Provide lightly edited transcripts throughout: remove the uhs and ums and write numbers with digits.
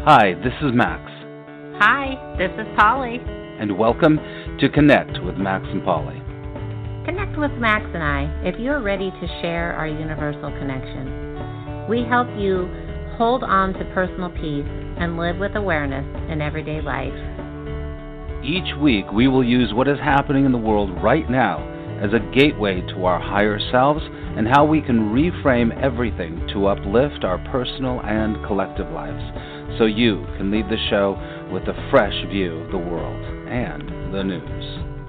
Hi, this is Max. Hi, this is Polly. And welcome to Connect with Max and Polly. Connect with Max and I if you're ready to share our universal connection. We help you hold on to personal peace and live with awareness in everyday life. Each week, we will use what is happening in the world right now as a gateway to our higher selves and how we can reframe everything to uplift our personal and collective lives so you can leave the show with a fresh view of the world and the news.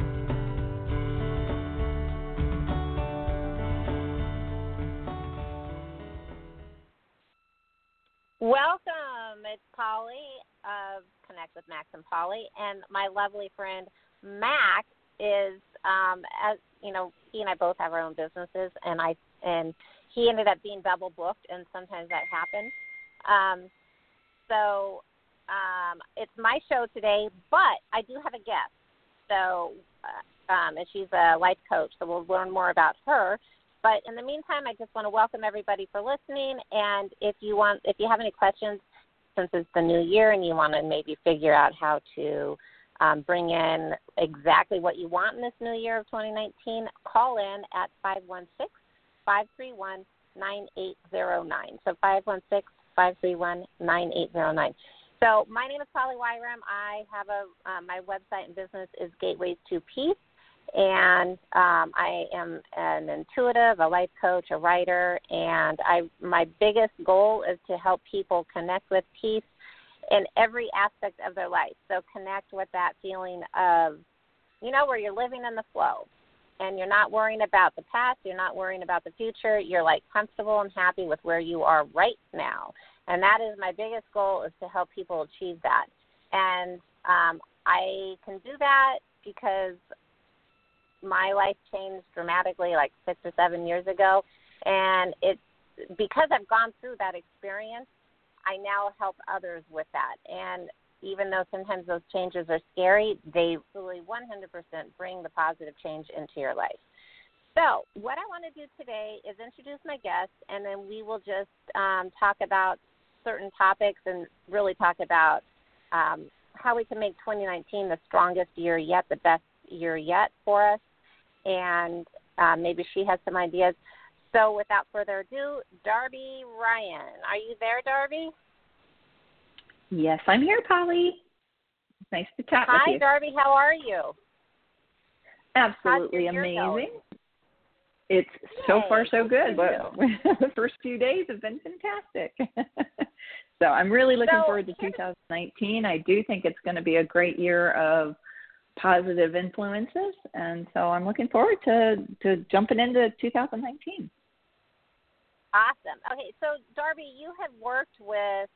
Welcome. It's Polly of Connect with Max and Polly, and my lovely friend Max is, as you know, he and I both have our own businesses, and he ended up being double booked, and sometimes that happens. So it's my show today, but I do have a guest. So, and she's a life coach, so we'll learn more about her. But in the meantime, I just want to welcome everybody for listening. And if you have any questions, since it's the new year and you want to maybe figure out how to bring in exactly what you want in this new year of 2019, call in at 516-531-9809. So 516-531-9809. So my name is Polly Wyram. I have my website and business is Gateways to Peace. And I am an intuitive, a life coach, a writer, and my biggest goal is to help people connect with peace in every aspect of their life. So connect with that feeling of, where you're living in the flow, and you're not worrying about the past, you're not worrying about the future, you're like comfortable and happy with where you are right now. And that is my biggest goal, is to help people achieve that. And I can do that because my life changed dramatically like 6 or 7 years ago, and it's because I've gone through that experience, I now help others with that. And even though sometimes those changes are scary, they really 100% bring the positive change into your life. So what I want to do today is introduce my guest, and then we will just talk about certain topics and really talk about how we can make 2019 the strongest year yet, the best year yet for us. And maybe she has some ideas. So without further ado, Darby Ryan. Are you there, Darby? Yes, I'm here, Polly. Nice to chat with you. Hi, Darby. How are you? Absolutely amazing. It's so far so good, but the first few days have been fantastic. So I'm really looking forward to 2019. I do think it's going to be a great year of positive influences, and so I'm looking forward to jumping into 2019. Awesome. Okay, so Darby, you have worked with,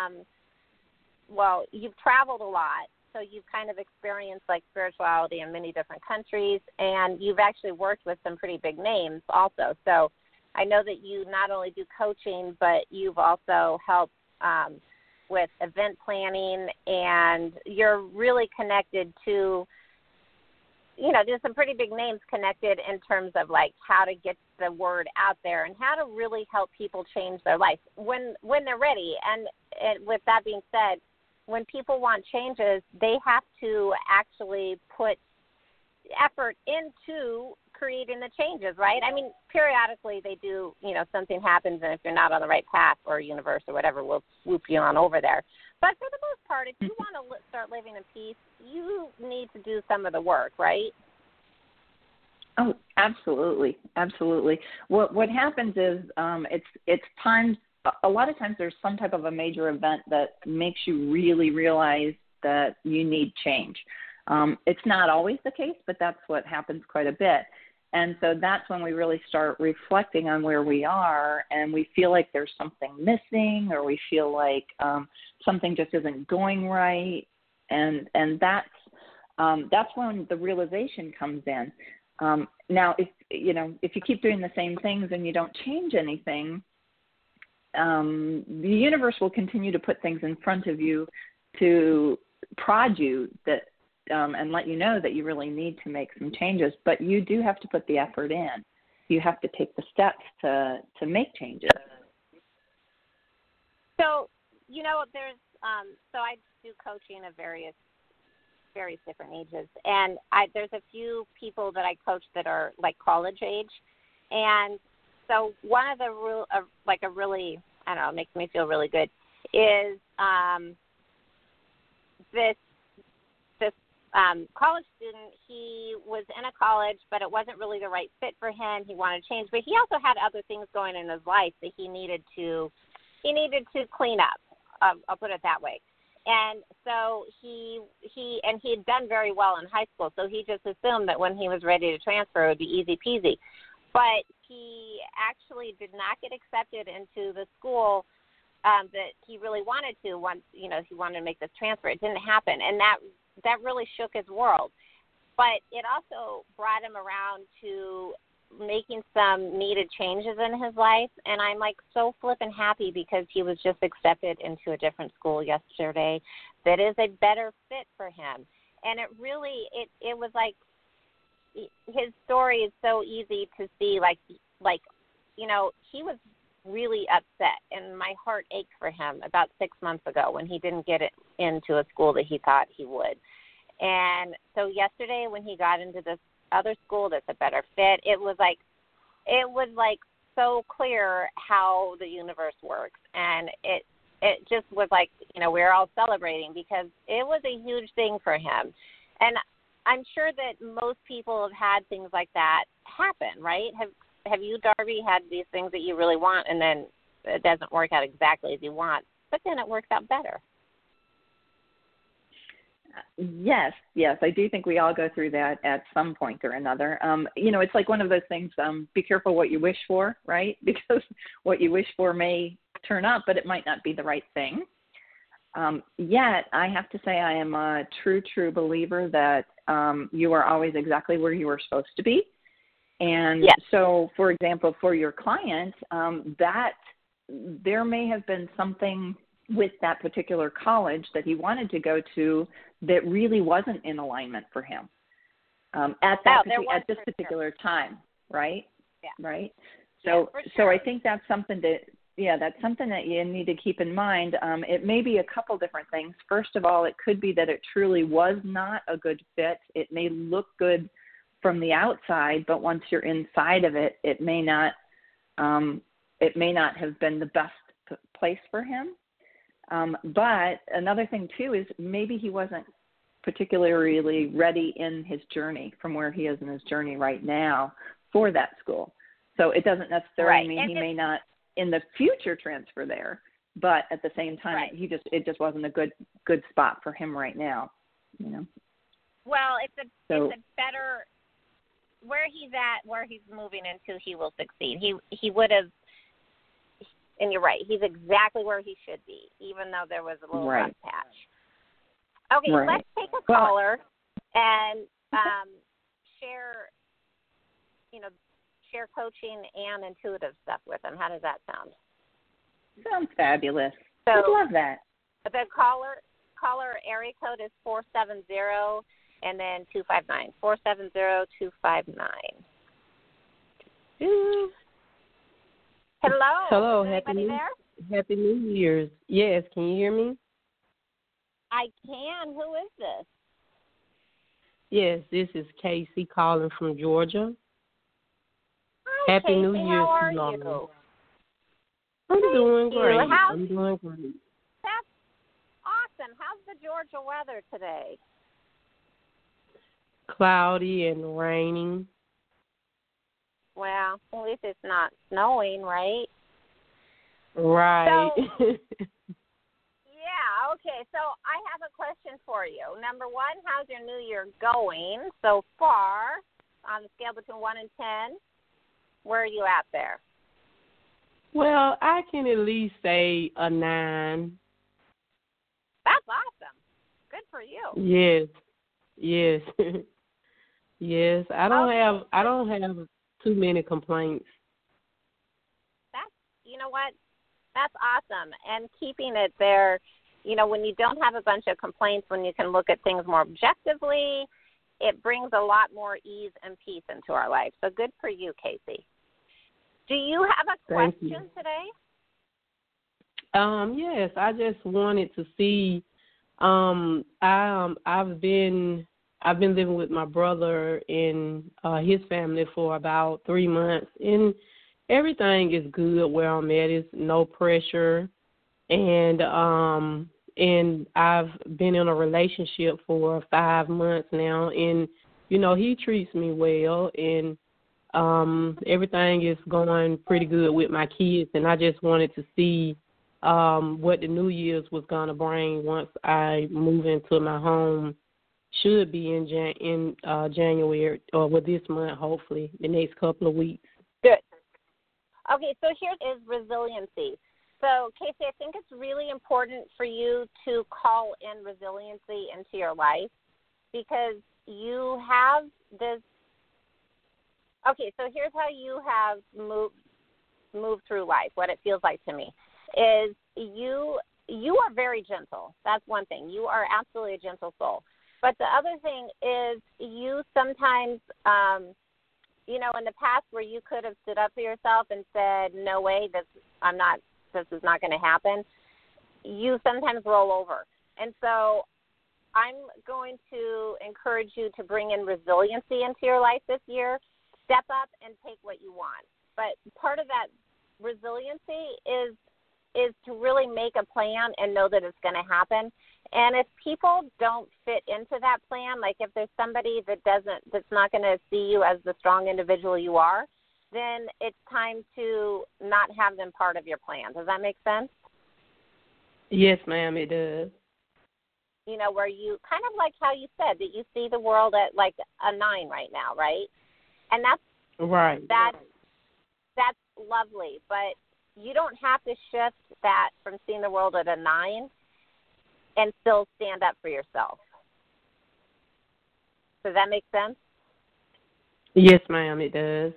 you've traveled a lot, so you've kind of experienced like spirituality in many different countries, and you've actually worked with some pretty big names also. So I know that you not only do coaching, but you've also helped with event planning, and you're really connected to, there's some pretty big names connected in terms of like how to get the word out there and how to really help people change their life when they're ready. And with that being said, when people want changes, they have to actually put effort into creating the changes, right? I mean, periodically they do, something happens, and if you're not on the right path, or universe or whatever will swoop you on over there. But for the most part, if you want to start living in peace, you need to do some of the work, right? Oh, absolutely, absolutely. What happens is it's times. A lot of times there's some type of a major event that makes you really realize that you need change. It's not always the case, but that's what happens quite a bit. And so that's when we really start reflecting on where we are, and we feel like there's something missing, or we feel like something just isn't going right. And that's when the realization comes in. Now, if you keep doing the same things and you don't change anything, the universe will continue to put things in front of you to prod you that and let you know that you really need to make some changes. But you do have to put the effort in. You have to take the steps to make changes. So, there's so I do coaching of various different ages, and there's a few people that I coach that are like college age, and so one of the like a really, I don't know, makes me feel really good is this college student. He was in a college, but it wasn't really the right fit for him. He wanted to change, but he also had other things going in his life that he needed to clean up. I'll put it that way. And so he had done very well in high school, so he just assumed that when he was ready to transfer, it would be easy peasy. But he actually did not get accepted into the school that he really wanted to. Once he wanted to make this transfer, it didn't happen, and that really shook his world. But it also brought him around to making some needed changes in his life, and I'm like so flippin' happy because he was just accepted into a different school yesterday that is a better fit for him. And it really it was like his story is so easy to see, like he was really upset, and my heart ached for him about 6 months ago when he didn't get it into a school that he thought he would. And so yesterday when he got into this other school that's a better fit, it was like so clear how the universe works, and it just was like, we were all celebrating because it was a huge thing for him. And I'm sure that most people have had things like that happen, right? Have you, Darby, had these things that you really want and then it doesn't work out exactly as you want, but then it works out better? Yes, I do think we all go through that at some point or another. It's like one of those things, be careful what you wish for, right? Because what you wish for may turn up, but it might not be the right thing. Yet, I have to say I am a true believer that you are always exactly where you are supposed to be. And yes. So, for example, for your client, that there may have been something with that particular college that he wanted to go to that really wasn't in alignment for him at this particular time, right? Yeah. Right. So I think that's something that you need to keep in mind. It may be a couple different things. First of all, it could be that it truly was not a good fit. It may look good from the outside, but once you're inside of it, it may not have been the best place for him. But another thing too is maybe he wasn't particularly ready in his journey from where he is in his journey right now for that school. So it doesn't necessarily mean he may not in the future transfer there, but at the same time, it just wasn't a good spot for him right now. Well, it's a better where he's at, where he's moving into. He will succeed. He would have. And you're right. He's exactly where he should be, even though there was a little rough patch. Okay, let's take a caller and share coaching and intuitive stuff with him. How does that sound? Sounds fabulous. So, I love that. The caller area code is 470 and then 259. 470-259. Hello. Hello. Happy New Year's. Yes. Can you hear me? I can. Who is this? Yes, this is Casey calling from Georgia. Hi, Happy Casey. New Year's. How are you? I'm doing great. I'm doing great. That's awesome. How's the Georgia weather today? Cloudy and raining. Well, at least it's not snowing, right? Right. So, yeah, okay. So I have a question for you. Number one, how's your new year going so far on the scale between 1 and 10? Where are you at there? Well, I can at least say a 9. That's awesome. Good for you. Yes. Yes. I don't have too many complaints. You know what? That's awesome. And keeping it there, when you don't have a bunch of complaints, when you can look at things more objectively, it brings a lot more ease and peace into our life. So good for you, Casey. Do you have a question today? Yes, I just wanted to see. I've been living with my brother and his family for about 3 months, and everything is good where I'm at. It's no pressure, and I've been in a relationship for 5 months now, and he treats me well, and everything is going pretty good with my kids, and I just wanted to see what the New Year's was going to bring once I move into my home. Should be in January, or this month, hopefully, the next couple of weeks. Good. Okay, so here is resiliency. So, Casey, I think it's really important for you to call in resiliency into your life, because you have this. Okay, so here's how you have moved through life. What it feels like to me is you are very gentle. That's one thing. You are absolutely a gentle soul. But the other thing is you sometimes, in the past where you could have stood up for yourself and said, no way, this is not going to happen, you sometimes roll over. And so I'm going to encourage you to bring in resiliency into your life this year. Step up and take what you want. But part of that resiliency is to really make a plan and know that it's going to happen. And if people don't fit into that plan, like if there's somebody that's not going to see you as the strong individual you are, then it's time to not have them part of your plan. Does that make sense? Yes, ma'am, it does. Where you kind of like how you said that you see the world at like a 9 right now, right? And that's right. That's lovely, but you don't have to shift that from seeing the world at a 9 and still stand up for yourself. Does that make sense? Yes, ma'am, it does.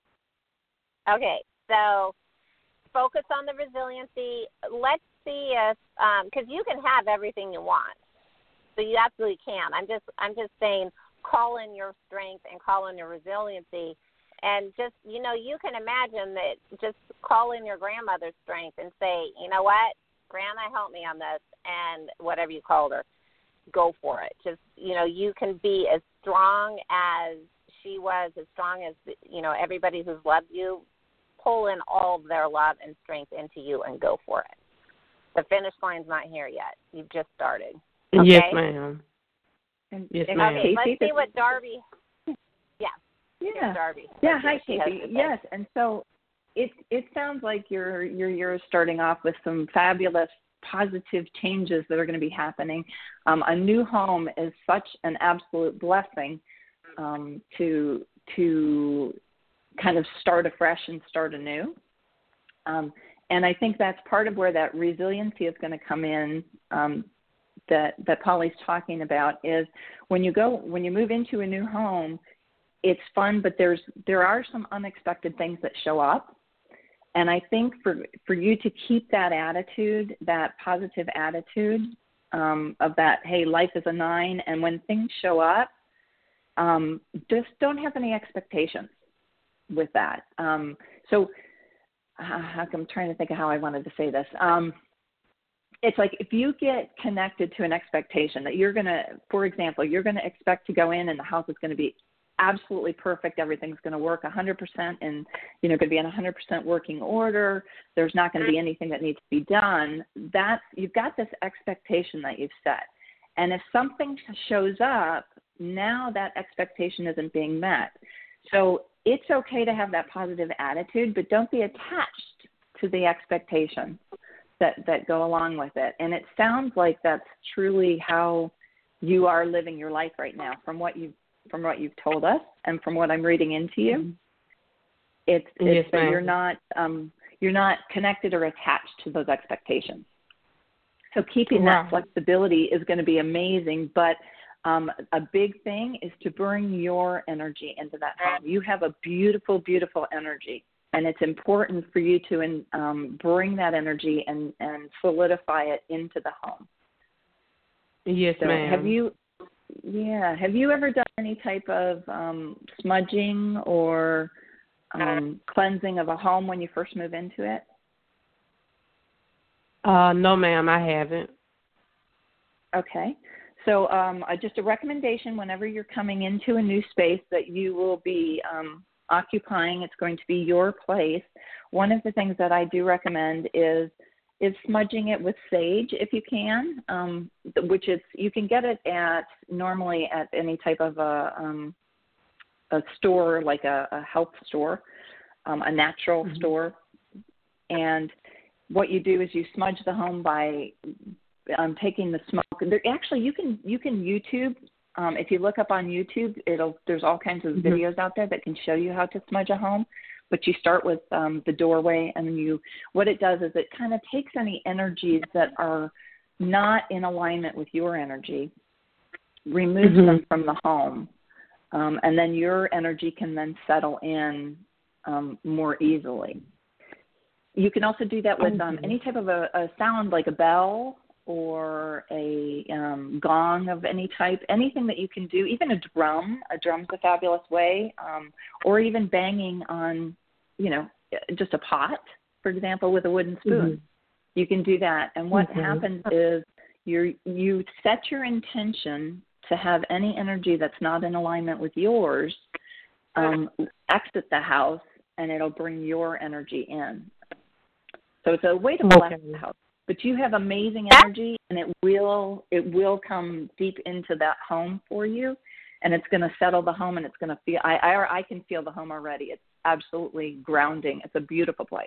Okay, so focus on the resiliency. Let's see if, because you can have everything you want, so you absolutely can. I'm just saying, call in your strength and call in your resiliency, and just you can imagine that. Just call in your grandmother's strength and say, you know what, Grandma, help me on this, and whatever you called her, go for it. Just you can be as strong as she was, as strong as everybody who's loved you. Pull in all of their love and strength into you and go for it. The finish line's not here yet. You've just started. Okay? Yes, ma'am. Yes, ma'am. Okay, let's see what Darby. Yeah. Darby. Yeah. Hi, Casey. Yes, and so it sounds like your year is starting off with some fabulous positive changes that are going to be happening. A new home is such an absolute blessing to kind of start afresh and start anew. And I think that's part of where that resiliency is going to come in, that Polly's talking about, is when you move into a new home, it's fun, but there are some unexpected things that show up. And I think for you to keep that attitude, that positive attitude of that, hey, life is a 9, and when things show up, just don't have any expectations with that. So I'm trying to think of how I wanted to say this. It's like if you get connected to an expectation that you're going to, for example, you're going to expect to go in and the house is going to be absolutely perfect. Everything's going to work 100% and, going to be in 100% working order. There's not going to be anything that needs to be done. You've got this expectation that you've set. And if something shows up, now that expectation isn't being met. So it's okay to have that positive attitude, but don't be attached to the expectations that go along with it. And it sounds like that's truly how you are living your life right now, from what you've told us and from what I'm reading into you. It's yes, that you're not connected or attached to those expectations. So keeping that flexibility is going to be amazing, but a big thing is to bring your energy into that home. You have a beautiful, beautiful energy, and it's important for you to bring that energy and solidify it into the home. Yes, so ma'am. Have you ever done any type of smudging or cleansing of a home when you first move into it? No, ma'am, I haven't. Okay. So just a recommendation whenever you're coming into a new space that you will be occupying, it's going to be your place. One of the things that I do recommend is smudging it with sage if you can, which is you can get it normally at any type of a store, like a health store, a natural store. And what you do is you smudge the home by taking the smoke. Actually, you can YouTube. If you look up on YouTube, there's all kinds of videos out there that can show you how to smudge a home. But you start with the doorway, and what it does is it kind of takes any energies that are not in alignment with your energy, removes them from the home, and then your energy can then settle in more easily. You can also do that with any type of a sound like a bell or a gong of any type, anything that you can do, even a drum. A drum's a fabulous way, or even banging on, just a pot, for example, with a wooden spoon. You can do that. And what happens is you set your intention to have any energy that's not in alignment with yours exit the house, and it'll bring your energy in. So it's a way to bless the house. But you have amazing energy, and it will come deep into that home for you, and it's going to settle the home, and it's going to feel. I can feel the home already. It's absolutely grounding. It's a beautiful place.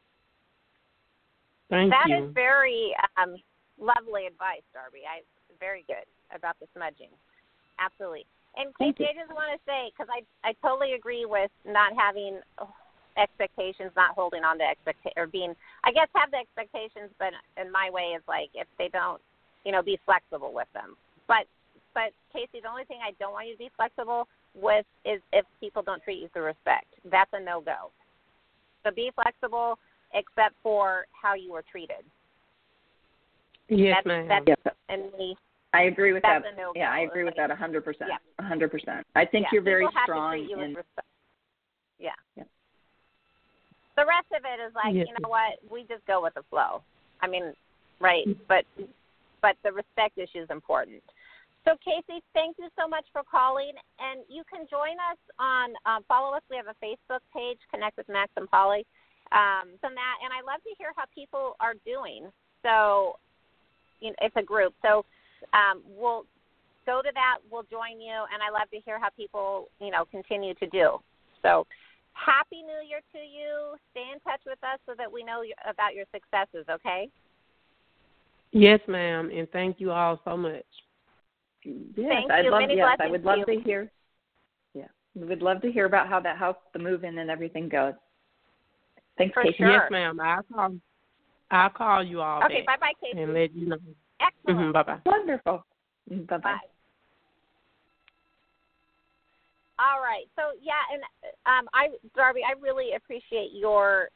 Thank you. That is very lovely advice, Darby. Very good about the smudging. Absolutely. And Casey, I just want to say, because I totally agree with not having expectations, not holding on to expectations, or being, I guess, have the expectations, but in my way is like, if they don't, be flexible with them. But Casey, the only thing I don't want you to be flexible with is if people don't treat you with respect. That's a no-go. So be flexible, except for how you were treated. Yes, ma'am. And I agree with that. No-go. Yeah, I agree with that 100%. Yeah. 100%. I think you're very strong in. Respect. Yeah. Yeah. The rest of it is like, you know what? We just go with the flow. I mean, right? But the respect issue is important. So, Casey, thank you so much for calling. And you can join us on, follow us. We have a Facebook page, Connect with Max and Polly. And I love to hear how people are doing. So, it's a group. So, we'll go to that. We'll join you. And I love to hear how people, continue to do. So, Happy New Year to you. Stay in touch with us so that we know about your successes, okay? Yes, ma'am, and thank you all so much. Yes, I would love to hear. Yeah, we would love to hear about how the move-in and everything goes. Thanks, Casey. Sure. Yes, ma'am. I'll call you all Okay, back bye-bye, Casey. and let you know. Excellent. Bye-bye. Wonderful. Bye-bye. Bye. All right. So, and Darby, I really appreciate your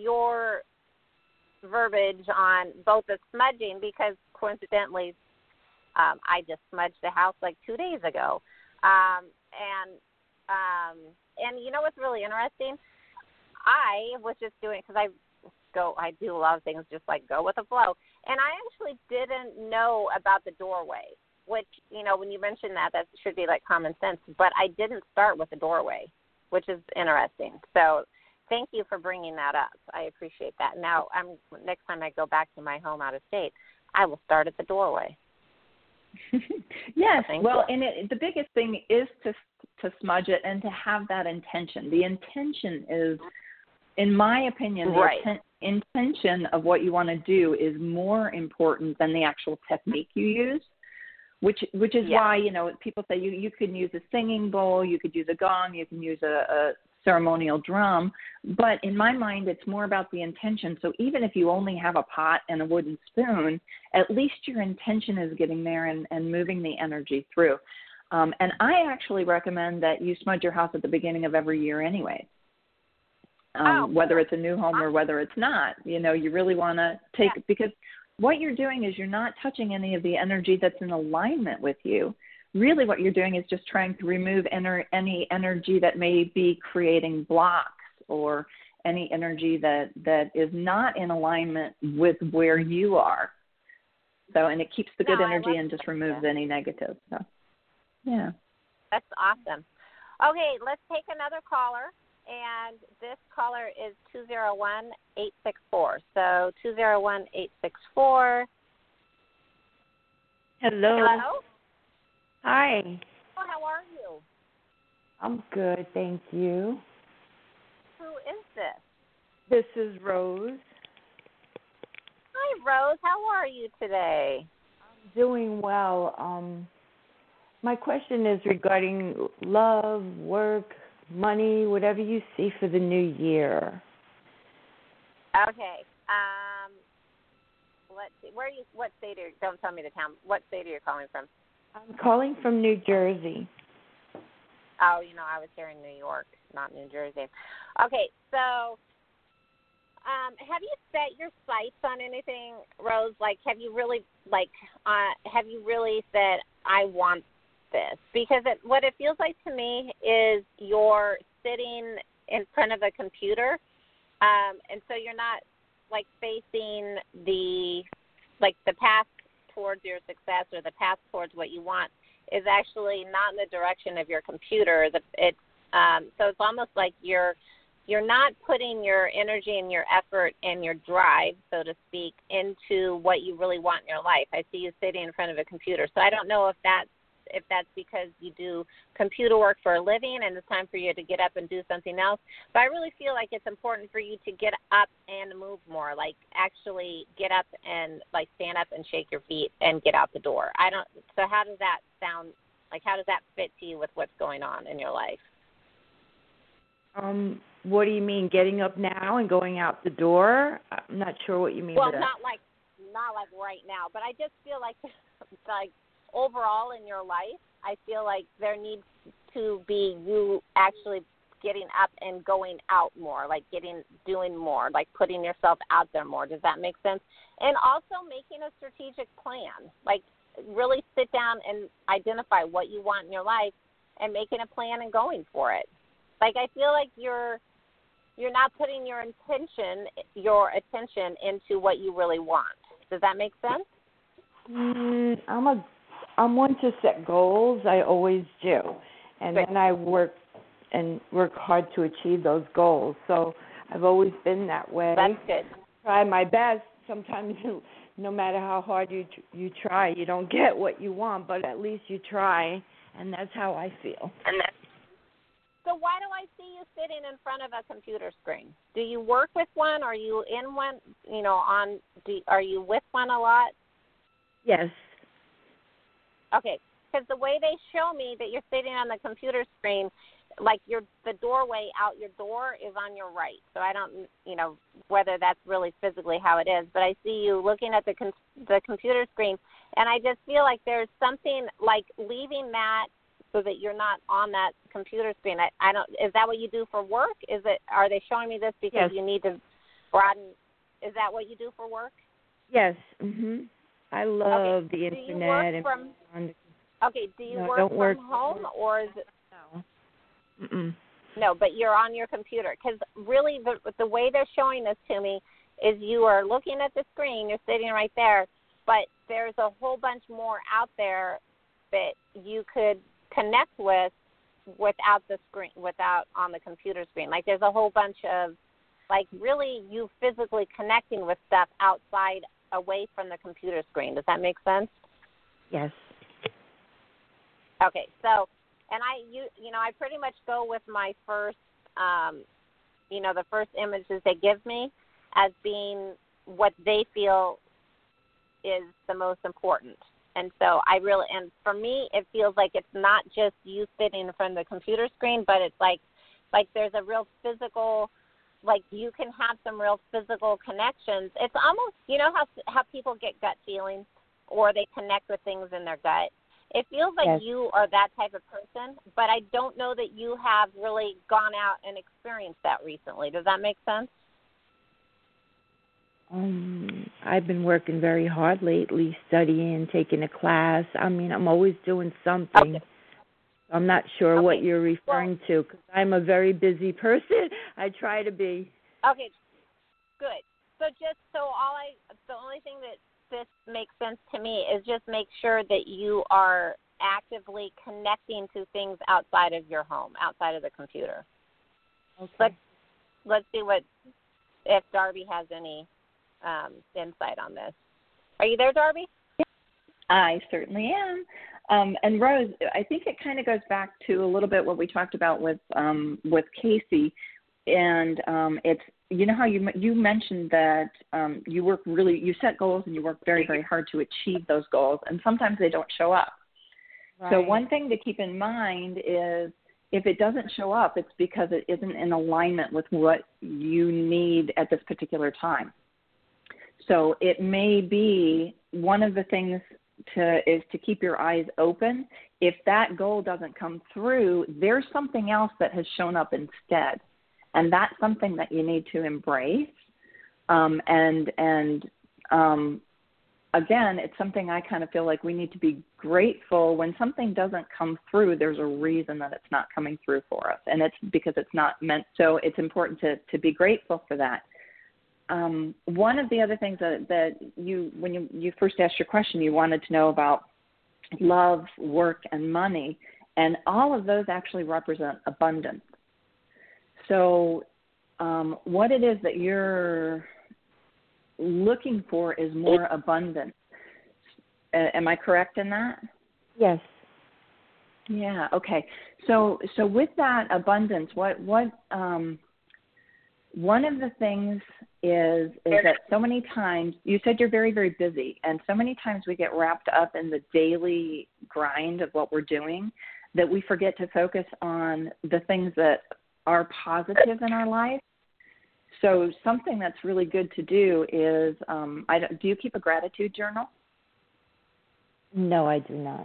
verbiage on both the smudging, because coincidentally, I just smudged the house like 2 days ago. And you know what's really interesting? I was just doing, because I do a lot of things just like go with the flow. And I actually didn't know about the doorway, which, when you mentioned that should be like common sense. But I didn't start with the doorway, which is interesting. So thank you for bringing that up. I appreciate that. Now, next time I go back to my home out of state, I will start at the doorway. Yes. Well, and the biggest thing is to smudge it and to have that intention. The intention is, in my opinion, the intention of what you want to do is more important than the actual technique you use. Which is why, people say you can use a singing bowl, you could use a gong, you can use a ceremonial drum. But in my mind, it's more about the intention. So even if you only have a pot and a wooden spoon, at least your intention is getting there and moving the energy through. And I actually recommend that you smudge your house at the beginning of every year anyway. Whether it's a new home or whether it's not, you really want to because what you're doing is you're not touching any of the energy that's in alignment with you. Really what you're doing is just trying to remove any energy that may be creating blocks or any energy that is not in alignment with where you are. So, and it keeps the good energy and just removes any negative. So, yeah. That's awesome. Okay, let's take another caller. And this caller is 201-864. So 201-864. Hello. Hello. Hi. Oh, how are you? I'm good, thank you. Who is this? This is Rose. Hi, Rose. How are you today? I'm doing well. My question is regarding love, work, money, whatever you see for the new year. Okay. Let's see. Where are you? What state are you? Don't tell me the town. What state are you calling from? I'm calling from New Jersey. Oh, I was here in New York, not New Jersey. Okay, so have you set your sights on anything, Rose? Like, have you really said, I want this? Because what it feels like to me is you're sitting in front of a computer, and so you're not, like, facing the path towards your success or the path towards what you want is actually not in the direction of your computer. So it's almost like you're not putting your energy and your effort and your drive, so to speak, into what you really want in your life. I see you sitting in front of a computer. So I don't know if that's because you do computer work for a living and it's time for you to get up and do something else. But I really feel like it's important for you to get up and move more, like actually get up and, like, stand up and shake your feet and get out the door. So how does that sound? Like, how does that fit to you with what's going on in your life? What do you mean, getting up now and going out the door? I'm not sure what you mean by that. Well, not like right now, but I just feel like overall in your life, I feel like there needs to be you actually getting up and going out more, like doing more, like putting yourself out there more. Does that make sense? And also making a strategic plan, like really sit down and identify what you want in your life and making a plan and going for it. Like, I feel like you're not putting your attention into what you really want. Does that make sense? I'm one to set goals. I always do, and then I work hard to achieve those goals. So I've always been that way. That's good. Try my best. Sometimes, no matter how hard you try, you don't get what you want, but at least you try, and that's how I feel. So why do I see you sitting in front of a computer screen? Do you work with one? Are you in one? Are you with one a lot? Yes. Okay, because the way they show me that you're sitting on the computer screen, like the doorway out your door is on your right. So I don't, whether that's really physically how it is, but I see you looking at the computer screen, and I just feel like there's something like leaving that so that you're not on that computer screen. I don't. Is that what you do for work? Are they showing me this because you need to broaden? Is that what you do for work? Yes. Mhm. I love the internet. Do you work do you work from home or is it? No. Mm-mm. No, but you're on your computer. Because really the way they're showing this to me is you are looking at the screen, you're sitting right there, but there's a whole bunch more out there that you could connect with without the screen, without on the computer screen. Like, there's a whole bunch of, like, really you physically connecting with stuff outside, away from the computer screen. Does that make sense? Yes. Okay, so, and I pretty much go with my first, the first images they give me as being what they feel is the most important. And so and for me, it feels like it's not just you sitting in front of the computer screen, but it's like there's a real physical, like you can have some real physical connections. It's almost, how people get gut feelings or they connect with things in their gut. It feels like you are that type of person, but I don't know that you have really gone out and experienced that recently. Does that make sense? I've been working very hard lately, studying, taking a class. I mean, I'm always doing something. Okay. I'm not sure what you're referring to because I'm a very busy person. I try to be. Okay, good. So the only thing that this makes sense to me is just make sure that you are actively connecting to things outside of your home, outside of the computer. Okay. Let's see if Darby has any insight on this. Are you there, Darby? I certainly am. And Rose, I think it kind of goes back to a little bit what we talked about with Casey, and it's, you know how you mentioned that you set goals and you work very, very hard to achieve those goals, and sometimes they don't show up. Right. So one thing to keep in mind is if it doesn't show up, it's because it isn't in alignment with what you need at this particular time. So it may be one of the things is to keep your eyes open. If that goal doesn't come through, there's something else that has shown up instead. And that's something that you need to embrace. Again, it's something I kind of feel like we need to be grateful. When something doesn't come through, there's a reason that it's not coming through for us. And it's because it's not meant. So it's important to be grateful for that. One of the other things that when you first asked your question, you wanted to know about love, work, and money. And all of those actually represent abundance. So what it is that you're looking for is more abundance. Am I correct in that? Yes. Yeah. Okay. So with that abundance, what one of the things is that so many times, you said you're very, very busy, and so many times we get wrapped up in the daily grind of what we're doing that we forget to focus on the things that are positive in our life. So something that's really good to do is, do you keep a gratitude journal? No, I do not.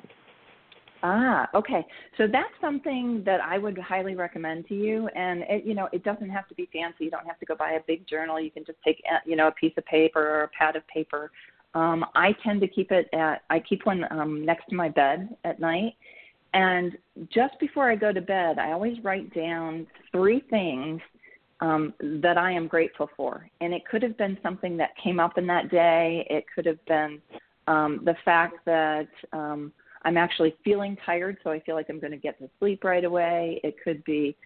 Okay. So that's something that I would highly recommend to you. And, it doesn't have to be fancy. You don't have to go buy a big journal. You can just take, a piece of paper or a pad of paper. I tend to keep I keep one next to my bed at night. And just before I go to bed, I always write down 3 things that I am grateful for. And it could have been something that came up in that day. It could have been the fact that I'm actually feeling tired, so I feel like I'm going to get to sleep right away. It could be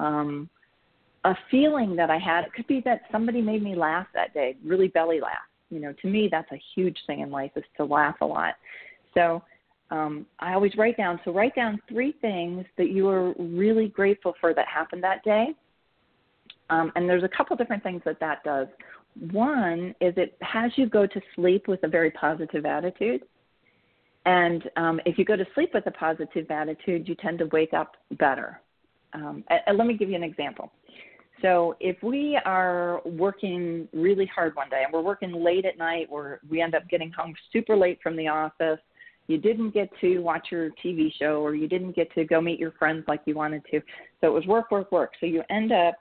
a feeling that I had. It could be that somebody made me laugh that day, really belly laugh. To me, that's a huge thing in life, is to laugh a lot. So I always write down 3 things that you are really grateful for that happened that day. And there's a couple different things that does. One is it has you go to sleep with a very positive attitude. And if you go to sleep with a positive attitude, you tend to wake up better. And let me give you an example. So if we are working really hard one day and we're working late at night, or we end up getting home super late from the office, you didn't get to watch your TV show, or you didn't get to go meet your friends like you wanted to. So it was work. So you end up,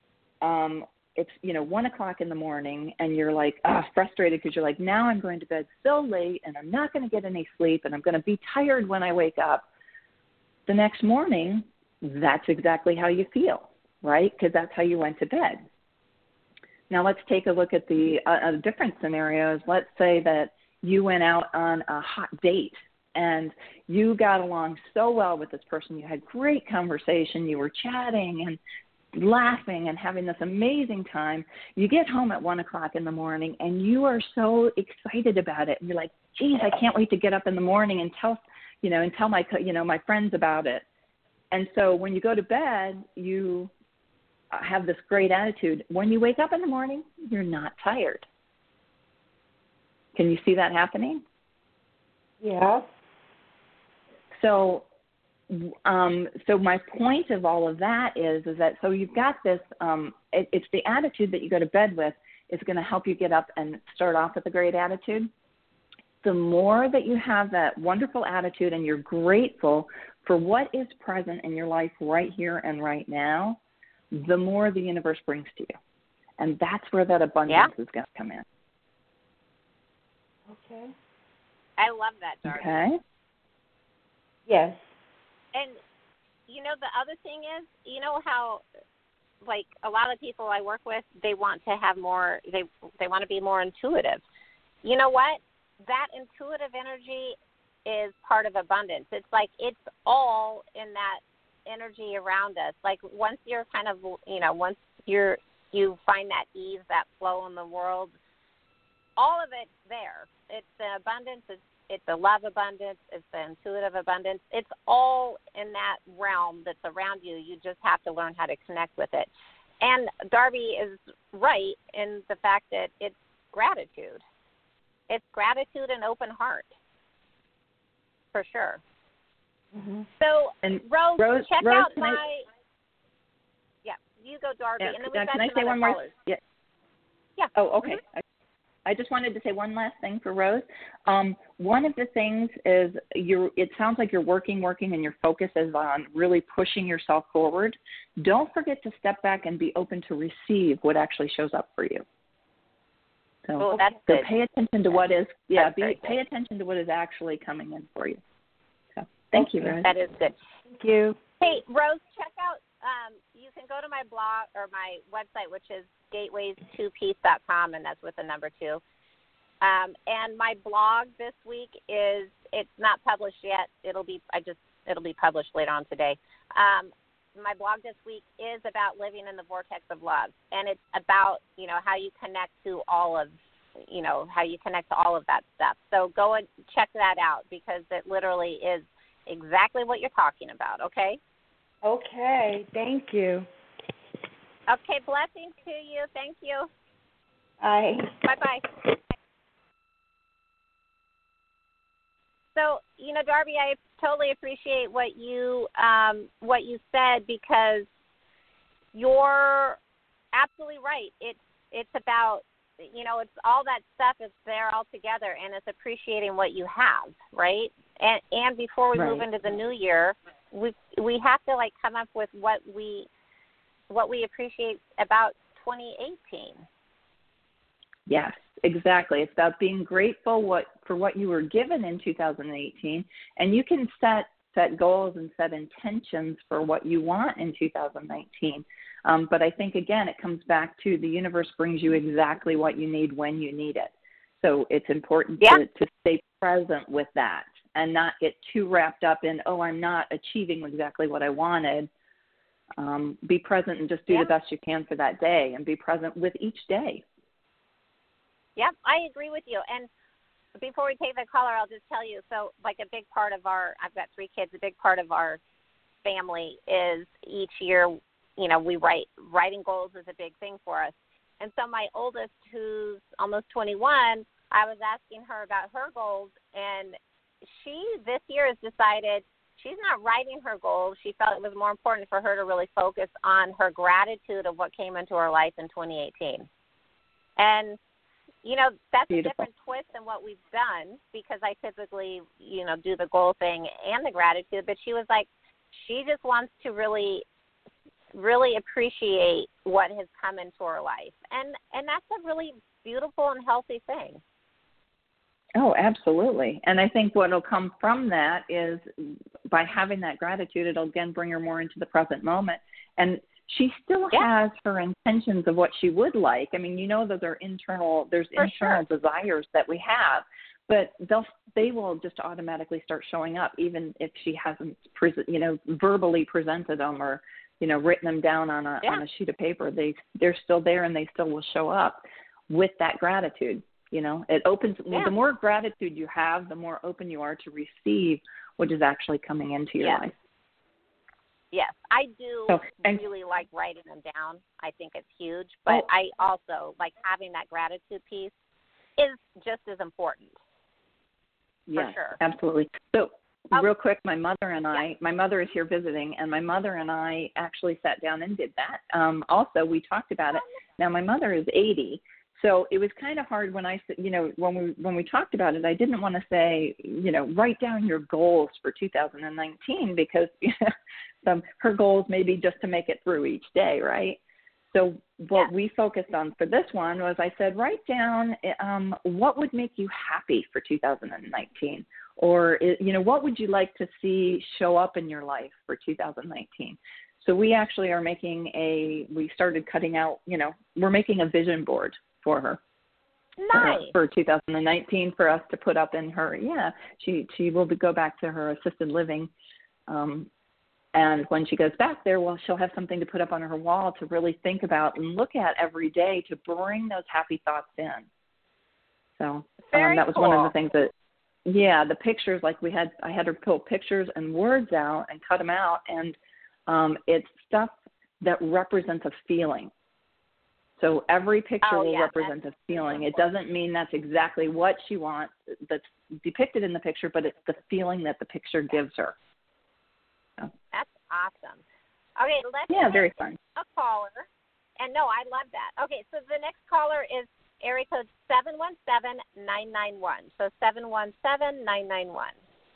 it's 1:00 in the morning, and you're like frustrated because you're like, now I'm going to bed so late and I'm not going to get any sleep, and I'm going to be tired when I wake up. The next morning, that's exactly how you feel, right? Because that's how you went to bed. Now let's take a look at the different scenarios. Let's say that you went out on a hot date and you got along so well with this person. You had great conversation. You were chatting and laughing and having this amazing time. You get home at 1:00 in the morning and you are so excited about it. And you're like, geez, I can't wait to get up in the morning and tell my friends about it. And so when you go to bed, you have this great attitude. When you wake up in the morning, you're not tired. Can you see that happening? Yeah. So my point of all of that is that, so you've got this, it's the attitude that you go to bed with is going to help you get up and start off with a great attitude. The more that you have that wonderful attitude and you're grateful for what is present in your life right here and right now, the more the universe brings to you. And that's where that abundance is going to come in. Okay. I love that, Darby. Okay. Yes. And, the other thing is, how like a lot of people I work with, they want to have more, they want to be more intuitive. You know what? That intuitive energy is part of abundance. It's like it's all in that energy around us. Like once you're kind of, once you find that ease, that flow in the world, all of it's there. It's the abundance, it's the love abundance, it's the intuitive abundance. It's all in that realm that's around you. You just have to learn how to connect with it. And Darby is right in the fact that it's gratitude. It's gratitude and open heart, for sure. Mm-hmm. So, and Rose, check Rose, out my... Yeah, you go, Darby. Yeah, and then we've got can I some say other one more? callers. Yeah. Yeah. Oh, okay. Mm-hmm. I just wanted to say one last thing for Rose. One of the things is it sounds like you're working, and your focus is on really pushing yourself forward. Don't forget to step back and be open to receive what actually shows up for you. So, that's good. Pay attention to what is, pay attention to what is actually coming in for you. So, thank you, Rose. That is good. Thank you. Hey, Rose, check out, you can go to my blog or my website, which is gateways2peace.com, and that's with the number 2. And my blog this week it's not published yet. It'll be published later on today. My blog this week is about living in the vortex of love, and it's about, how you connect to all of, that stuff. So go and check that out because it literally is exactly what you're talking about, okay? Okay, thank you. Okay, blessings to you. Thank you. Bye. Bye-bye. So, Darby, I totally appreciate what you said because you're absolutely right. It's about, it's all that stuff is there all together, and it's appreciating what you have, right? And before we move into the new year, we have to come up with what we appreciate about 2018. Yes, exactly. It's about being grateful for what you were given in 2018, and you can set goals and set intentions for what you want in 2019. But I think, again, it comes back to the universe brings you exactly what you need when you need it. So it's important to stay present with that and not get too wrapped up in, I'm not achieving exactly what I wanted. Be present and just do the best you can for that day and be present with each day. Yep, I agree with you. And before we take the caller, I'll just tell you, so a big part of I've got 3 kids, a big part of our family is each year, writing goals is a big thing for us. And so my oldest, who's almost 21, I was asking her about her goals, and she this year has decided she's not writing her goals. She felt it was more important for her to really focus on her gratitude of what came into her life in 2018. And that's Beautiful. A different twist than what we've done because I typically, do the goal thing and the gratitude. But she was like, she just wants to really, really appreciate what has come into her life. And that's a really beautiful and healthy thing. Oh, absolutely. And I think what will come from that is by having that gratitude, it'll again bring her more into the present moment. And she still has her intentions of what she would like. I mean, those are internal desires that we have, but they will just automatically start showing up, even if she hasn't, verbally presented them or, written them down on a sheet of paper. They're still there and they still will show up with that gratitude. It opens, the more gratitude you have, the more open you are to receive what is actually coming into your life. Yes, I do really like writing them down. I think it's huge. But I also like having that gratitude piece is just as important. Yeah, for sure. Absolutely. So real quick, my mother is here visiting, and my mother and I actually sat down and did that. Also, we talked about it. Now, my mother is 80. So it was kind of hard when when we talked about it, I didn't want to say, write down your goals for 2019 because her goals may be just to make it through each day, right? So what we focused on for this one was I said, write down what would make you happy for 2019 or, what would you like to see show up in your life for 2019? So we actually are we started cutting out, we're making a vision board for her. Nice. For 2019 for us to put up in her, she will go back to her assisted living. And when she goes back there, she'll have something to put up on her wall to really think about and look at every day to bring those happy thoughts in. So that was cool. one of the things that, the pictures, like I had her pull pictures and words out and cut them out. And it's stuff that represents a feeling. So every picture will represent a feeling. It doesn't mean that's exactly what she wants that's depicted in the picture, but it's the feeling that the picture gives her. So. That's awesome. Okay, let's very fun. A caller. And no, I love that. Okay, so the next caller is area code 717-991. So 717-991.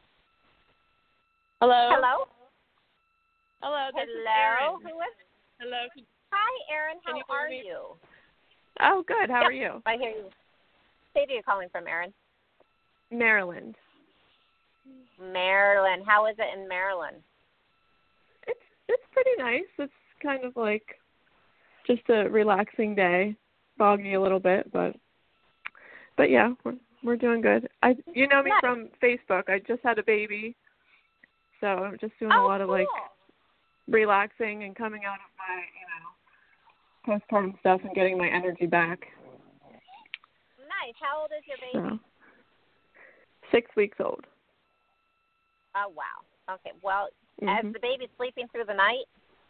Hello. Hello. Hello. This is Hello. Erin. Who is? Hello. Hi, Erin. How Can you are hear me? you? Oh, good. How are you? I hear you. State are you calling from, Erin? Maryland. Maryland. How is it in Maryland? It's pretty nice. It's kind of like just a relaxing day, foggy a little bit, but yeah, we're doing good. You know me from Facebook. I just had a baby, so I'm just doing a lot of like relaxing and coming out of my postpartum stuff and getting my energy back. Nice. How old is your baby? So, 6 weeks old. Oh wow. Okay. Well, as the baby sleeping through the night?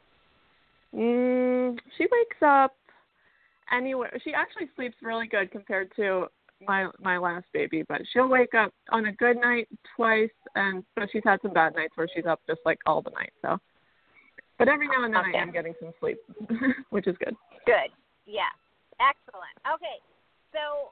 She wakes up anywhere. She actually sleeps really good compared to my last baby, but she'll wake up on a good night twice, and so she's had some bad nights where she's up just like all the night. So, but every now and then I am getting some sleep, which is good. Good. Yeah. Excellent. Okay. So,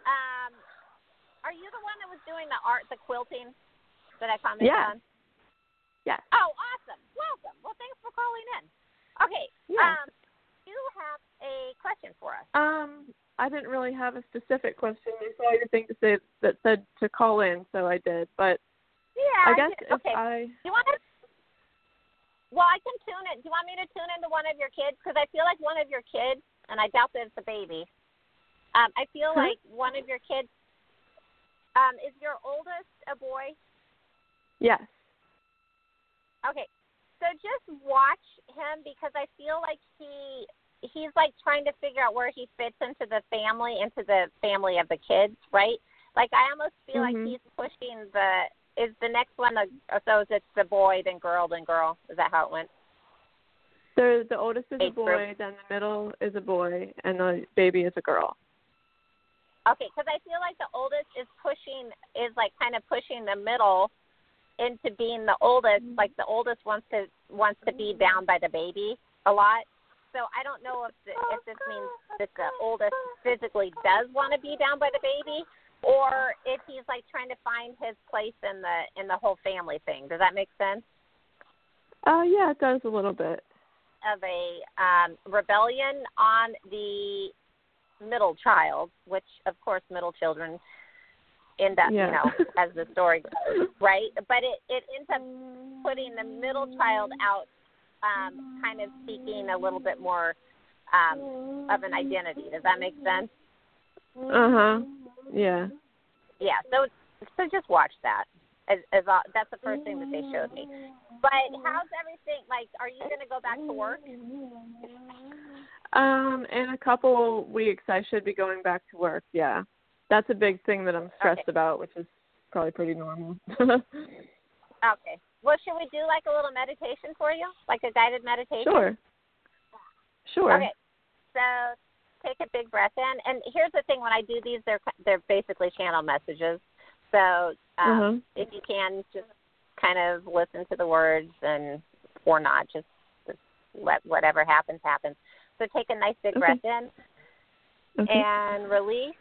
are you the one that was doing the quilting that I commented on? Yeah. Oh, awesome. Welcome. Well, thanks for calling in. Okay. Yeah. You have a question for us. I didn't really have a specific question. I saw your thing to say that said to call in, so I did. But I guess do you want to? Well, I can tune it. Do you want me to tune into one of your kids? Because I feel like one of your kids, and I doubt that it's a baby. I feel like one of your kids. Is your oldest a boy? Yes. Okay, so just watch him because I feel like he's like trying to figure out where he fits into the family of the kids, right? Like I almost feel like he's pushing is the next one, so is it the boy, then girl, then girl? Is that how it went? The oldest is a boy, then the middle is a boy, and the baby is a girl. Okay, because I feel like the oldest is kind of pushing the middle into being the oldest. Like the oldest wants to be down by the baby a lot. So I don't know if this means that the oldest physically does want to be down by the baby, or if he's like trying to find his place in the whole family thing. Does that make sense? Yeah, it does a little bit. Of a rebellion on the middle child, which of course middle children end up, as the story goes, right? But it ends up putting the middle child out, kind of seeking a little bit more of an identity. Does that make sense? Yeah. Yeah. So just watch that. That's the first thing that they showed me. But how's everything? Like, are you going to go back to work? In a couple weeks, I should be going back to work. Yeah, that's a big thing that I'm stressed about, which is probably pretty normal. Okay. Well, should we do like a little meditation for you, like a guided meditation? Sure. Okay. So take a big breath in, and here's the thing: when I do these, they're basically channel messages. So if you can, just kind of listen to the words, or not, just let whatever happens happen. So take a nice big breath in and release.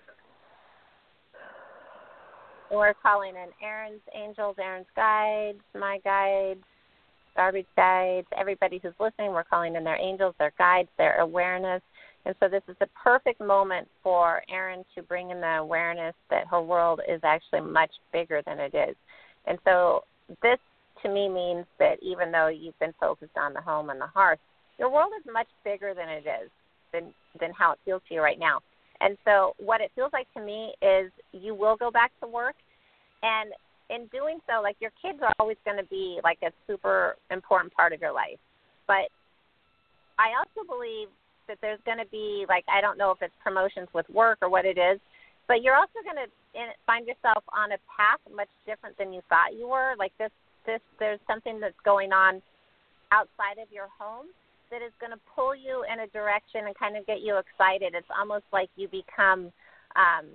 And we're calling in Erin's angels, Erin's guides, my guides, garbage guides, everybody who's listening. We're calling in their angels, their guides, their awareness. And so this is the perfect moment for Erin to bring in the awareness that her world is actually much bigger than it is. And so this to me means that even though you've been focused on the home and the hearth, your world is much bigger than it is, than how it feels to you right now. And so what it feels like to me is you will go back to work, and in doing so, like, your kids are always going to be like a super important part of your life. But I also believe that there's going to be, like, I don't know if it's promotions with work or what it is, but you're also going to find yourself on a path much different than you thought you were. Like there's something that's going on outside of your home that is going to pull you in a direction and kind of get you excited. It's almost like you become an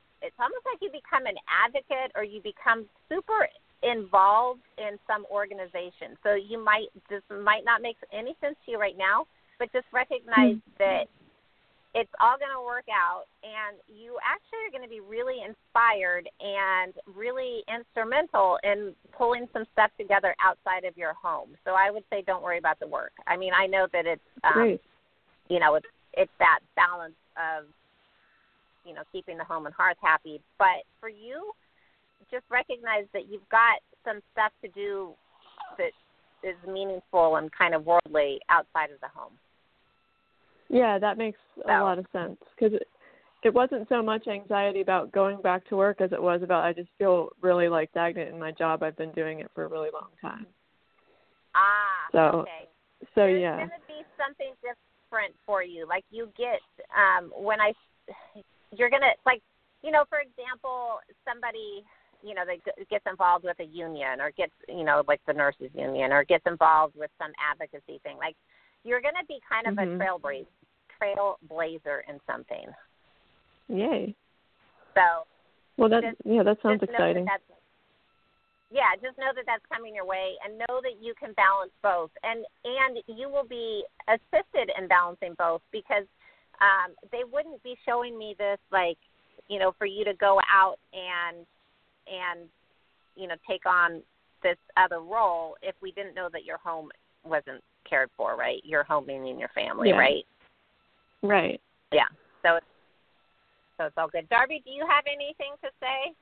advocate, or you become super involved in some organization. So this might not make any sense to you right now, but just recognize that it's all going to work out, and you actually are going to be really inspired and really instrumental in pulling some stuff together outside of your home. So I would say don't worry about the work. I mean, I know that it's, it's that balance of, keeping the home and hearth happy. But for you, just recognize that you've got some stuff to do that is meaningful and kind of worldly outside of the home. Yeah, that makes a lot of sense, because it wasn't so much anxiety about going back to work as it was about I just feel really, like, stagnant in my job. I've been doing it for a really long time. Okay. So There's yeah. going to be something different for you. Like, you get, you're going to, like, for example, somebody, that gets involved with a union, or gets, like the nurses union, or gets involved with some advocacy thing. Like, you're going to be kind of a trailblazer in something. Yay. So, that sounds exciting. Just know that that's coming your way, and know that you can balance both. And you will be assisted in balancing both, because they wouldn't be showing me this, like, for you to go out and take on this other role if we didn't know that your home wasn't cared for, right? Your home meaning your family, right? Right. Yeah. So it's all good. Darby, do you have anything to say?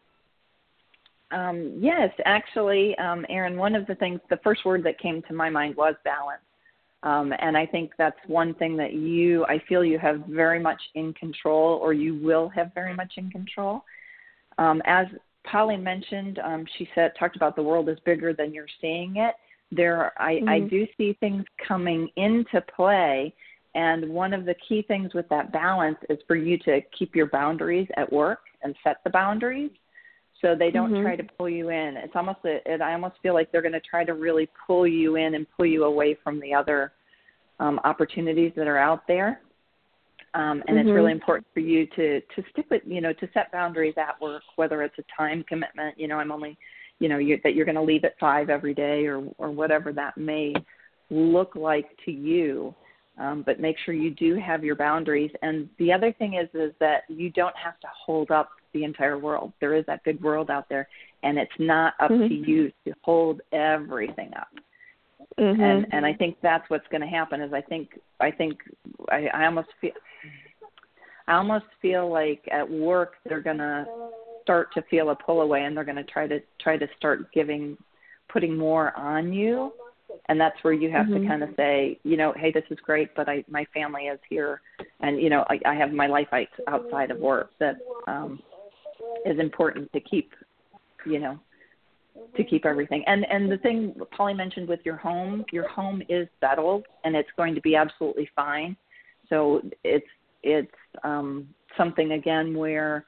Yes, actually, Erin, one of the first word that came to my mind was balance. And I think that's one thing that I feel you have very much in control, or you will have very much in control. As Polly mentioned, she talked about the world is bigger than you're seeing it. I do see things coming into play, and one of the key things with that balance is for you to keep your boundaries at work and set the boundaries, so they don't try to pull you in. It's almost I almost feel like they're going to try to really pull you in and pull you away from the other opportunities that are out there. And it's really important for you to stick with, to set boundaries at work, whether it's a time commitment. I'm only, that you're going to leave at 5 every day, or whatever that may look like to you. But make sure you do have your boundaries. And the other thing is that you don't have to hold up the entire world. There is that big world out there, and it's not up to you to hold everything up. And I think that's what's going to happen. Is I almost feel like at work they're going to start to feel a pull away, and they're going to try to start putting more on you. And that's where you have to kind of say, hey, this is great, but my family is here, and I have my life outside of work that is important to keep, to keep everything. And the thing Polly mentioned with your home is settled, and it's going to be absolutely fine. So it's something again where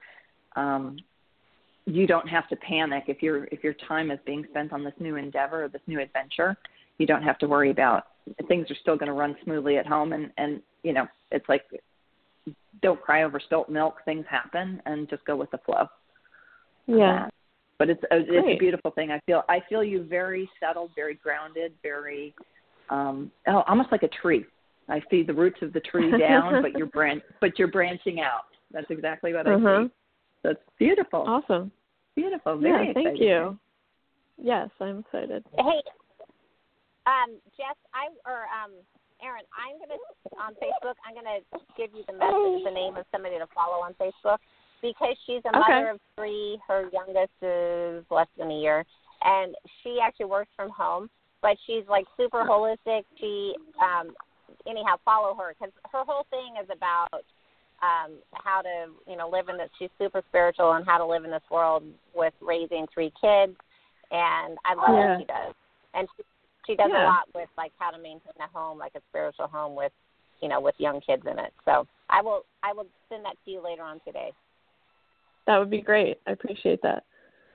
you don't have to panic if your time is being spent on this new endeavor or this new adventure. You don't have to worry about things are still going to run smoothly at home, and it's like, don't cry over spilt milk. Things happen, and just go with the flow. Yeah. But it's a beautiful thing. I feel you very settled, very grounded, very almost like a tree. I see the roots of the tree down, but you're branching out. That's exactly what I see. That's beautiful. Awesome. Beautiful. Very exciting. Thank you. Yes, I'm excited. Hey, Jess, Erin, I'm going to, on Facebook, I'm going to give you the name of somebody to follow on Facebook, because she's a mother of 3. Her youngest is less than a year. and she actually works from home, but she's like super holistic. She, anyhow, follow her because her whole thing is about how to, live in this. She's super spiritual and how to live in this world with raising 3 kids, and I love what she does. And she does a lot with like how to maintain a home, like a spiritual home with, with young kids in it. So I will send that to you later on today. That would be great. I appreciate that.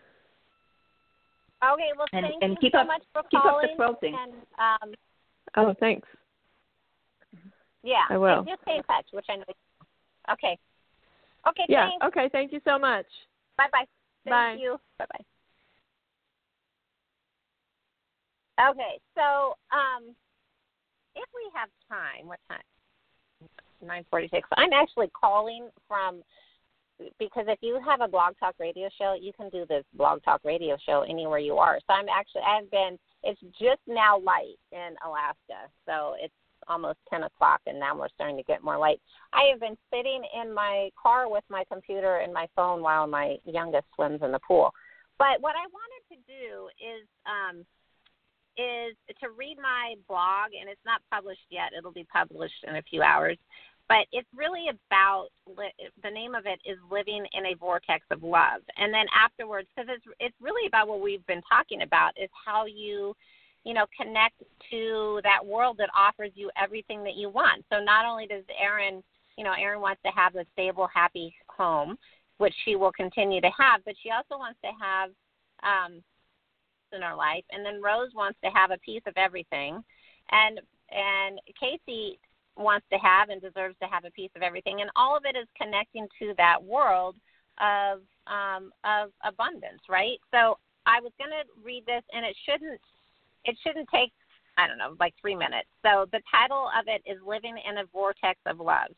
Okay, well, thank you keep so up, much for keep calling. Up the quilting. And, oh, thanks. Yeah, I will. And just stay in touch, which I know. Okay. Okay, yeah, thanks. okay, thank you so much. Bye-bye. Bye. Thank you. Bye-bye. Okay, so if we have time, what time? 9:46. I'm actually calling from, because if you have a Blog Talk Radio show, you can do this Blog Talk Radio show anywhere you are. So it's just now light in Alaska, so it's almost 10 o'clock, and now we're starting to get more light. I have been sitting in my car with my computer and my phone while my youngest swims in the pool. But what I wanted to do is to read my blog, and it's not published yet. It'll be published in a few hours. But it's really about, the name of it is Living in a Vortex of Love. And then afterwards, because it's really about what we've been talking about, is how you connect to that world that offers you everything that you want. So not only does Erin wants to have a stable, happy home, which she will continue to have, but she also wants to have in her life. And then Rose wants to have a piece of everything. And Casey wants to have and deserves to have a piece of everything. And all of it is connecting to that world of abundance, right? So I was going to read this, and it shouldn't take, I don't know, like 3 minutes. So the title of it is Living in a Vortex of Love.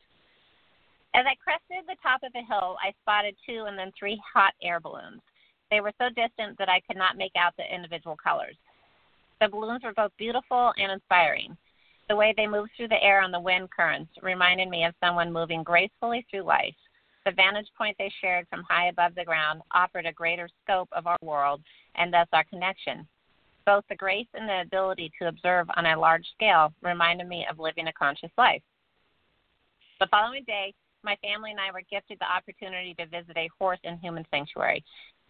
As I crested the top of a hill, I spotted 2 and then 3 hot air balloons. They were so distant that I could not make out the individual colors. The balloons were both beautiful and inspiring. The way they moved through the air on the wind currents reminded me of someone moving gracefully through life. The vantage point they shared from high above the ground offered a greater scope of our world and thus our connection. Both the grace and the ability to observe on a large scale reminded me of living a conscious life. The following day, my family and I were gifted the opportunity to visit a horse and human sanctuary,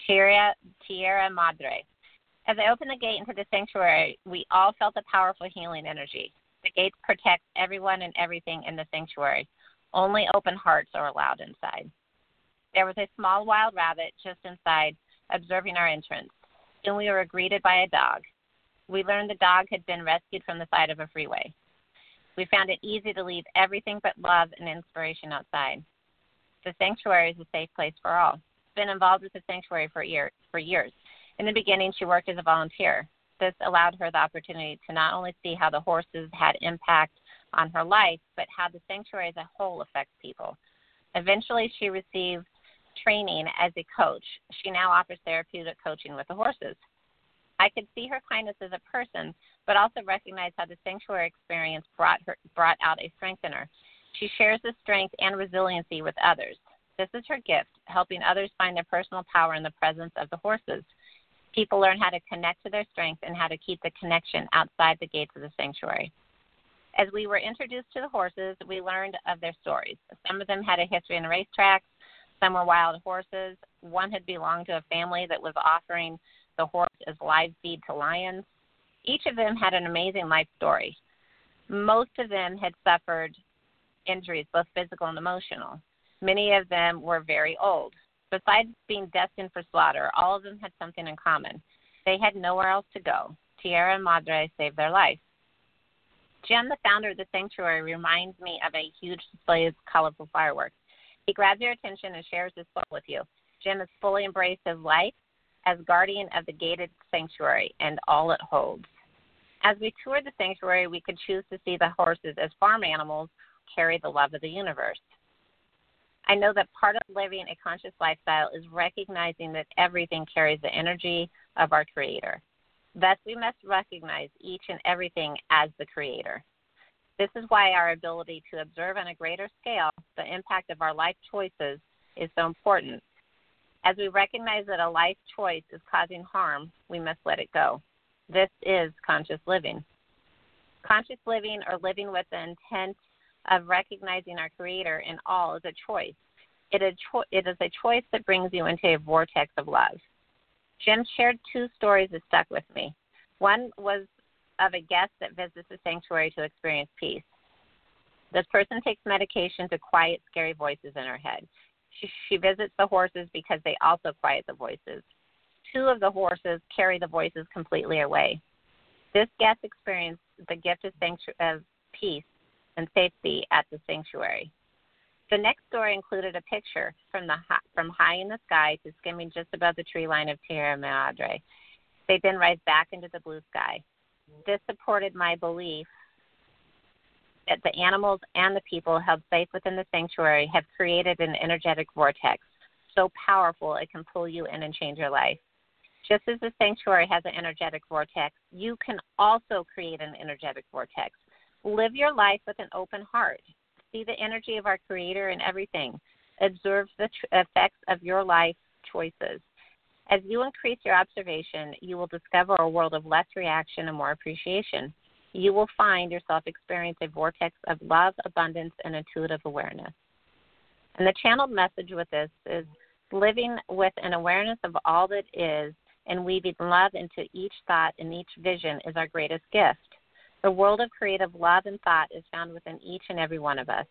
Tierra Madre. As I opened the gate into the sanctuary, we all felt a powerful healing energy. The gates protect everyone and everything in the sanctuary. Only open hearts are allowed inside. There was a small wild rabbit just inside, observing our entrance. Soon we were greeted by a dog. We learned the dog had been rescued from the side of a freeway. We found it easy to leave everything but love and inspiration outside. The sanctuary is a safe place for all. I've been involved with the sanctuary for years. In the beginning, she worked as a volunteer. This allowed her the opportunity to not only see how the horses had impact on her life, but how the sanctuary as a whole affects people. Eventually, she received training as a coach. She now offers therapeutic coaching with the horses. I could see her kindness as a person, but also recognize how the sanctuary experience brought out a strength in her. She shares this strength and resiliency with others. This is her gift, helping others find their personal power in the presence of the horses. People learn how to connect to their strength and how to keep the connection outside the gates of the sanctuary. As we were introduced to the horses, we learned of their stories. Some of them had a history in racetracks. Some were wild horses. One had belonged to a family that was offering the horse as live feed to lions. Each of them had an amazing life story. Most of them had suffered injuries, both physical and emotional. Many of them were very old. Besides being destined for slaughter, all of them had something in common. They had nowhere else to go. Tierra Madre saved their life. Jim, the founder of the sanctuary, reminds me of a huge display of colorful fireworks. He grabs your attention and shares his soul with you. Jim has fully embraced his life as guardian of the gated sanctuary and all it holds. As we toured the sanctuary, we could choose to see the horses as farm animals carry the love of the universe. I know that part of living a conscious lifestyle is recognizing that everything carries the energy of our Creator. Thus, we must recognize each and everything as the Creator. This is why our ability to observe on a greater scale the impact of our life choices is so important. As we recognize that a life choice is causing harm, we must let it go. This is conscious living. Conscious living, or living with the intent of recognizing our Creator in all, is a choice. It is a choice that brings you into a vortex of love. Jim shared 2 stories that stuck with me. One was of a guest that visits the sanctuary to experience peace. This person takes medication to quiet scary voices in her head. She visits the horses because they also quiet the voices. 2 of the horses carry the voices completely away. This guest experienced the gift of peace and safety at the sanctuary. The next story included a picture from high in the sky to skimming just above the tree line of Tierra Madre. They then rise back into the blue sky. This supported my belief that the animals and the people held safe within the sanctuary have created an energetic vortex so powerful it can pull you in and change your life. Just as the sanctuary has an energetic vortex, you can also create an energetic vortex. Live your life with an open heart. See the energy of our Creator in everything. Observe the effects of your life choices. As you increase your observation, you will discover a world of less reaction and more appreciation. You will find yourself experience a vortex of love, abundance, and intuitive awareness. And the channeled message with this is living with an awareness of all that is and weaving love into each thought and each vision is our greatest gift. The world of creative love and thought is found within each and every one of us.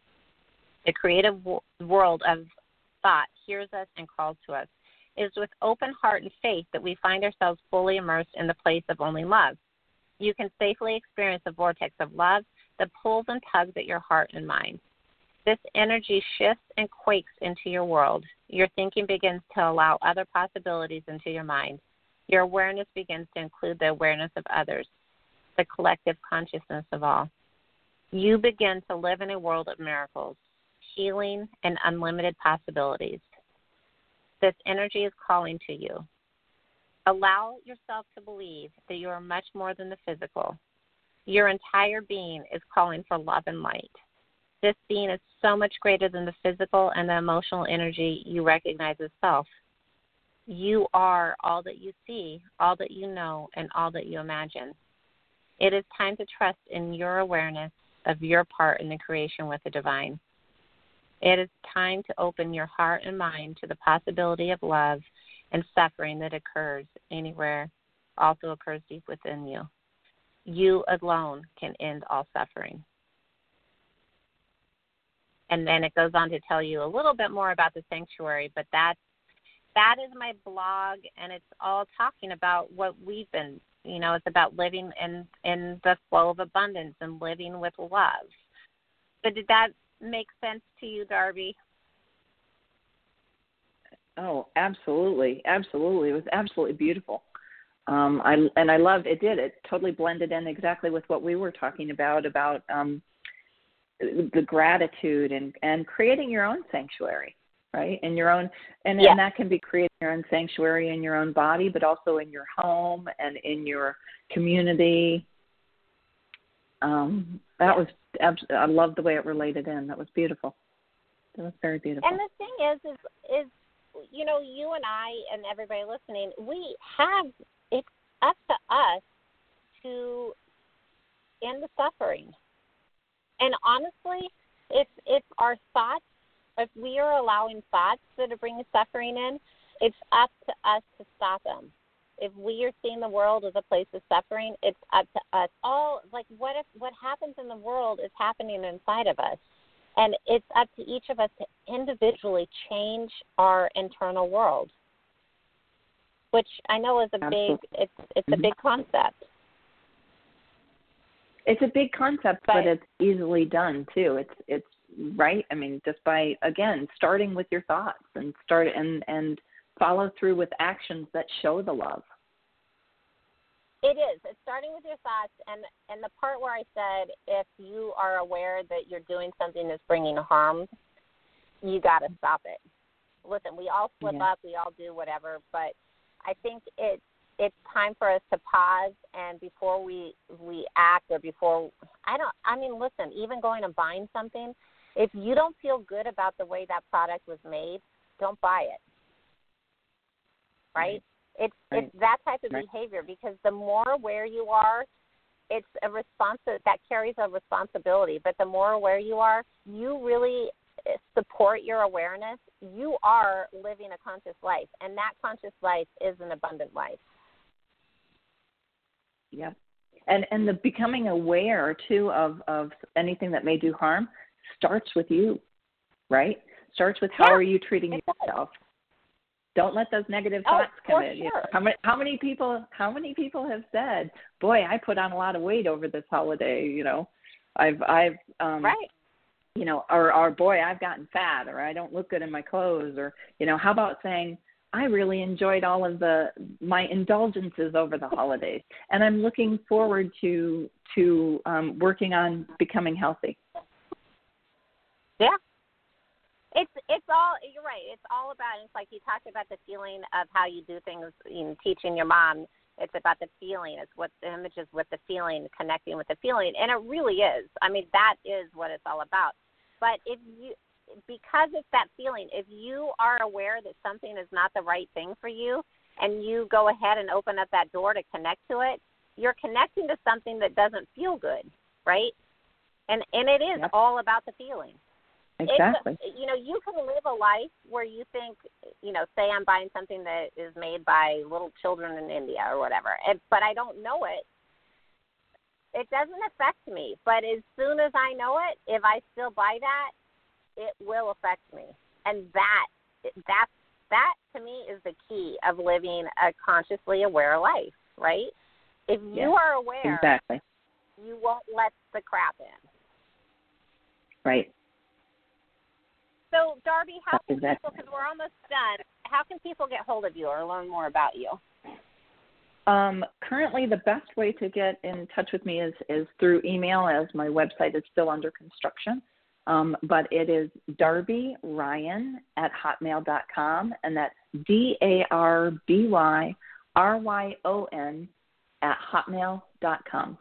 The creative world of thought hears us and calls to us. It is with open heart and faith that we find ourselves fully immersed in the place of only love. You can safely experience the vortex of love that pulls and tugs at your heart and mind. This energy shifts and quakes into your world. Your thinking begins to allow other possibilities into your mind. Your awareness begins to include the awareness of others, the collective consciousness of all. You begin to live in a world of miracles, healing, and unlimited possibilities. This energy is calling to you. Allow yourself to believe that you are much more than the physical. Your entire being is calling for love and light. This being is so much greater than the physical and the emotional energy you recognize as self. You are all that you see, all that you know, and all that you imagine. It is time to trust in your awareness of your part in the creation with the divine. It is time to open your heart and mind to the possibility of love and suffering that occurs anywhere, also occurs deep within you. You alone can end all suffering. And then it goes on to tell you a little bit more about the sanctuary, but that is my blog, and it's all talking about what we've been, it's about living in the flow of abundance and living with love. But did that make sense to you, Darby? Oh, absolutely. Absolutely. It was absolutely beautiful. I loved it. It totally blended in exactly with what we were talking about the gratitude and creating your own sanctuary, right? And your own, and that can be creating your own sanctuary in your own body, but also in your home and in your community. That was, I loved the way it related in. That was beautiful. That was very beautiful. And the thing is, you and I and everybody listening, it's up to us to end the suffering. And honestly, if our thoughts, if we are allowing thoughts that are bringing suffering in, it's up to us to stop them. If we are seeing the world as a place of suffering, it's up to us. What happens in the world is happening inside of us. And it's up to each of us to individually change our internal world, which I know is a big concept. It's a big concept, but it's easily done too. It's right. I mean, just by, again, starting with your thoughts and follow through with actions that show the love. It is. It's starting with your thoughts, and the part where I said if you are aware that you're doing something that's bringing harm, you got to stop it. Listen, we all slip up, we all do whatever, but I think it's time for us to pause, and before we act or listen, even going and buying something, if you don't feel good about the way that product was made, don't buy it. right? It's that type of behavior, because the more aware you are, it's that carries a responsibility. But the more aware you are, you really support your awareness. You are living a conscious life, and that conscious life is an abundant life. Yep. And the becoming aware, too, of anything that may do harm starts with you, right? Starts with how are you treating yourself. Don't let those negative thoughts come in. Sure. You know, how many people have said, "Boy, I put on a lot of weight over this holiday." You know, I've you know, or boy, I've gotten fat, or I don't look good in my clothes, or you know, how about saying, I really enjoyed all of my indulgences over the holidays, and I'm looking forward to working on becoming healthy. Yeah. It's all, you're right. It's all about, it's like you talked about the feeling of how you do things in teaching your mom. It's about the feeling. It's what the images with the feeling, connecting with the feeling. And it really is. I mean, that is what it's all about. But because it's that feeling, if you are aware that something is not the right thing for you, and you go ahead and open up that door to connect to it, you're connecting to something that doesn't feel good, right? And it is all about the feeling. Exactly. You know, you can live a life where you think, you know, say I'm buying something that is made by little children in India or whatever, but I don't know it. It doesn't affect me. But as soon as I know it, if I still buy that, it will affect me. And that to me is the key of living a consciously aware life, right? If you are aware, you won't let the crap in. Right. So, Darby, how can people, because we're almost done, how can people get hold of you or learn more about you? Currently, the best way to get in touch with me is through email, as my website is still under construction. But it is DarbyRyan@hotmail.com, and that's DarbyRyon@hotmail.com.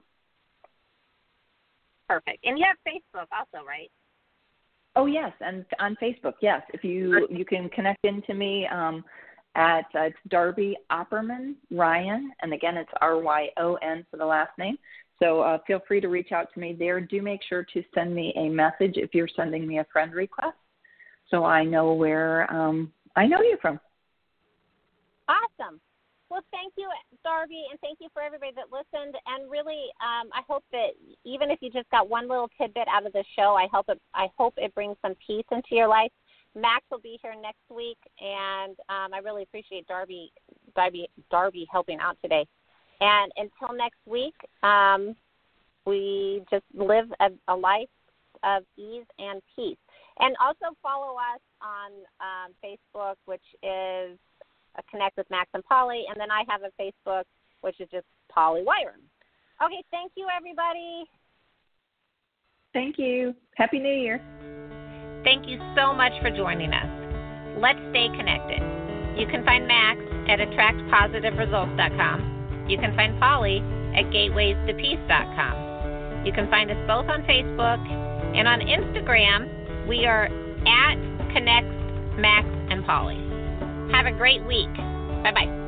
Perfect. And you have Facebook also, right? Oh, yes, and on Facebook, yes. If you can connect into me at it's Darby Opperman Ryan, and again, it's RYON for the last name. So feel free to reach out to me there. Do make sure to send me a message if you're sending me a friend request, so I know where I know you from. Awesome. Well, thank you, Darby, and thank you for everybody that listened. And really, I hope that even if you just got one little tidbit out of the show, I hope it brings some peace into your life. Max will be here next week, and I really appreciate Darby helping out today. And until next week, we just live a life of ease and peace. And also follow us on Facebook, which is Connect with Max and Polly, and then I have a Facebook, which is just Polly Wyram. Okay, thank you, everybody. Thank you. Happy New Year. Thank you so much for joining us. Let's stay connected. You can find Max at attractpositiveresults.com. You can find Polly at gatewaystopeace.com. You can find us both on Facebook, and on Instagram, we are at Connect Max and Polly. Have a great week. Bye-bye.